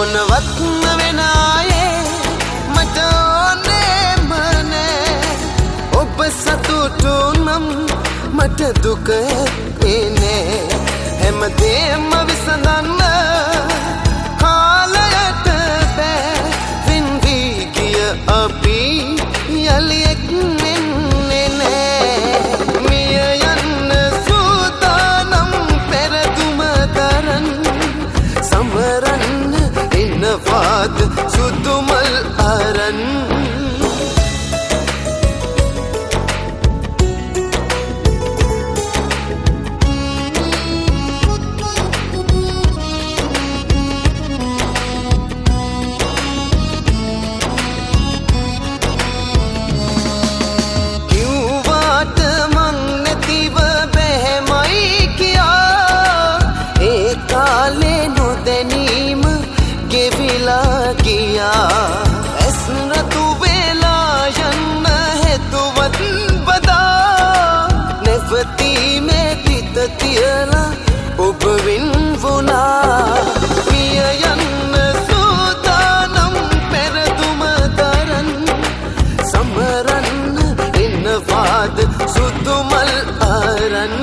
මොනවත්ම වෙන ආයේ මට ඕනෙම නෑ ඔබ සතුටු නම් මට දුක එන්නේ හැමදේම විසඳන්න කාලයට බෑ වින්දි ගිය අපි යලි එක් වෙන්නේ නෑ මිය යන්න සූදානම් පෙරදුම දරන් සමරන්න එනවාද සුදුමල් අරන් ඇස්රතු වෙලා යන්න හෙතුවත් බදා නැවතීමේ තිත තියලා ඔබ වින්වුණා මිය යන්න සූදානම් පෙරදුම දරන් සමරන්න එනවාද සුදුමල් අරන්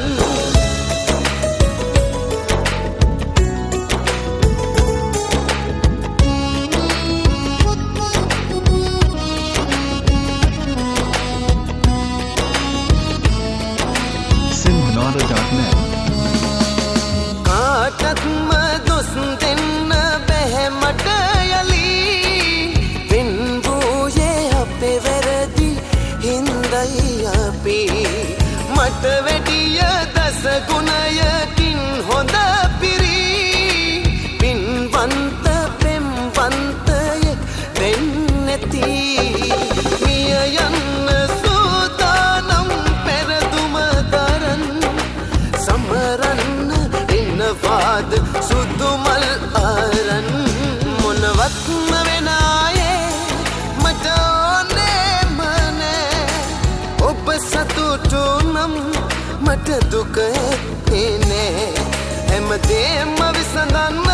කාටත්ම දොස් දෙන්න බැහැ මට යලි වෙන්වූයේ අපේ වැරදි හින්දයි අපි මට වැඩිය දස ගුණයකින් හොඳ පිරි පින්වන්ත පෙම්වන්තය වෙන්නැති මිය යන්න සූදානම් පෙරදුම දරන් සමරන්න එනවාද සුදුමල් අරන් මොනවත්ම වෙන ආයේ මට ඕනෙම නෑ ඔබ සතුටු නම් මට දුක එන්නේ හැමදේම විසඳන්න